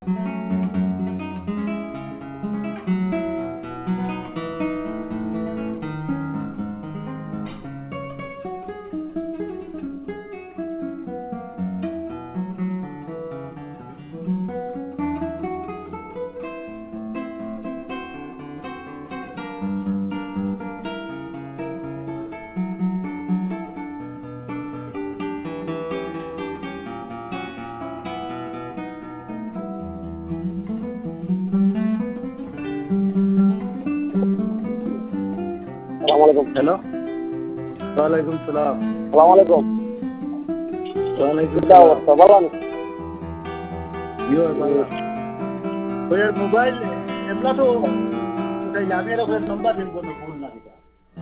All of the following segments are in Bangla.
হ্যালো, ওয়ালাইকুম সালাম। সালাম আলাইকুম। ওয়ালাইকুম কি অবস্থা বলেন? ওই মোবাইল এমলা তো আমি এরকম নম্বর দিন কোনো ফোন না দিতা।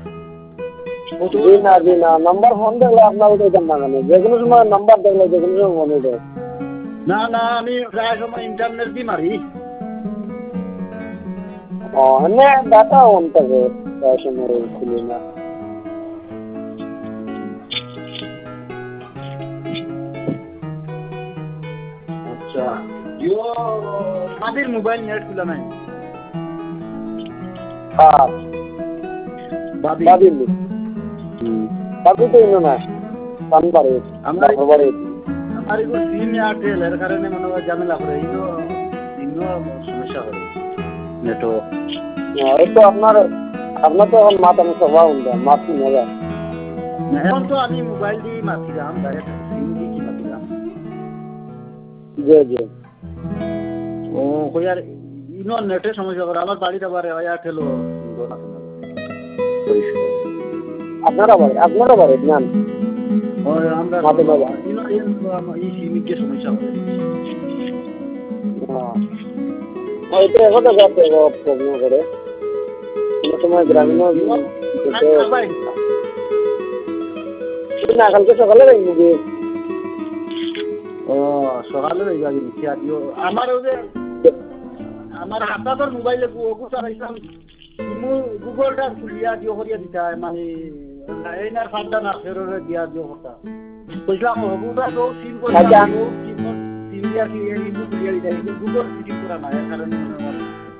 জি না নাম্বার ফোন দেখলে আপনার উঠাইতাম না কেন? যে কোনো সময় নাম্বার দেখলে যে কোনো সময় মনে দেয়। না আমি প্রায় সময় ইন্টারনেট দিয়ে মারি। এমনি ডাটা অন থাকে প্রায় সময় খুলি না। আচ্ছা, মাদির মোবাইল নেট খুলা নাই। হ্যাঁ বাবি বাবি তো ইনো না কানবারে আমার বাড়ি এগুলো সিম এয়ারটেল এর কারণে মনে হয় ঝামেলা করে। ইনো সমস্যা করে নেটওয়ার্ক। এই তো আপনার তো এখন মাথা মুখা পাউন দেন মাথি নেবে। এখন তো আমি মোবাইল দিয়ে মাতিলাম, ডাইরেক্ট সিম দিয়ে কি মাতিলাম। জি ও কই আর ইনো নেটের সমস্যা করে। আমার বাড়িতে আবার এয়ারটেলও আপনারা বাড়ি জান আমরা মাথা নেবে। এই সিমিকে সমস্যা করে। এটা এখন যাচ্ছে প্রবলেম করে কোনো সময় গ্রামীণ না কালকে সকালে মুভি। ও সকালে আমার ওই যে আমার হাতাতর মোবাইলে চালাইছিলাম গুগলটা খুলিয়া দিও করিয়া দিতা, মানে এই না ফান্ডা না ফেরোরে দিয়া দিও কথা কইলাম গুগলটা তো সিম করে সিম দিয়া কি ইনু খুলিয়া দিতা, কিন্তু গুগল সিম করা না, এর কারণে মনে হয়।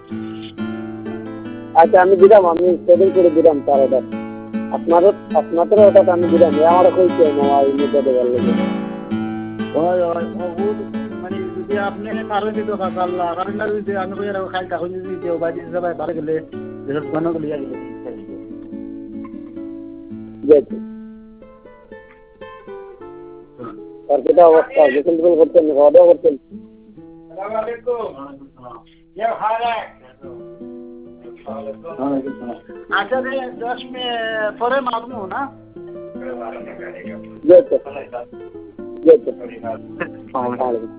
আচ্ছা আমি সেটিং করে দিলাম তার ওটা আপনাদের ওটা আমি দিলাম আমার কইছে মোবাইল নিতে দেওয়ার লাগে। মানে যদি আপনি পারেন দিতে পারলা কারণ না যদি আমি কই রাখো খাই তখন যদি দেও বাড়ি সবাই বাড়ি গেলে যেসব দোকানে গেলে ইয়া গেলে আর কেটা অবস্থা যেখান থেকে করতেন অর্ডার করতেন। আসসালামু আলাইকুম। ইয়া হারা আচ্ছা 10 মিনিট পরে মারমু না। জি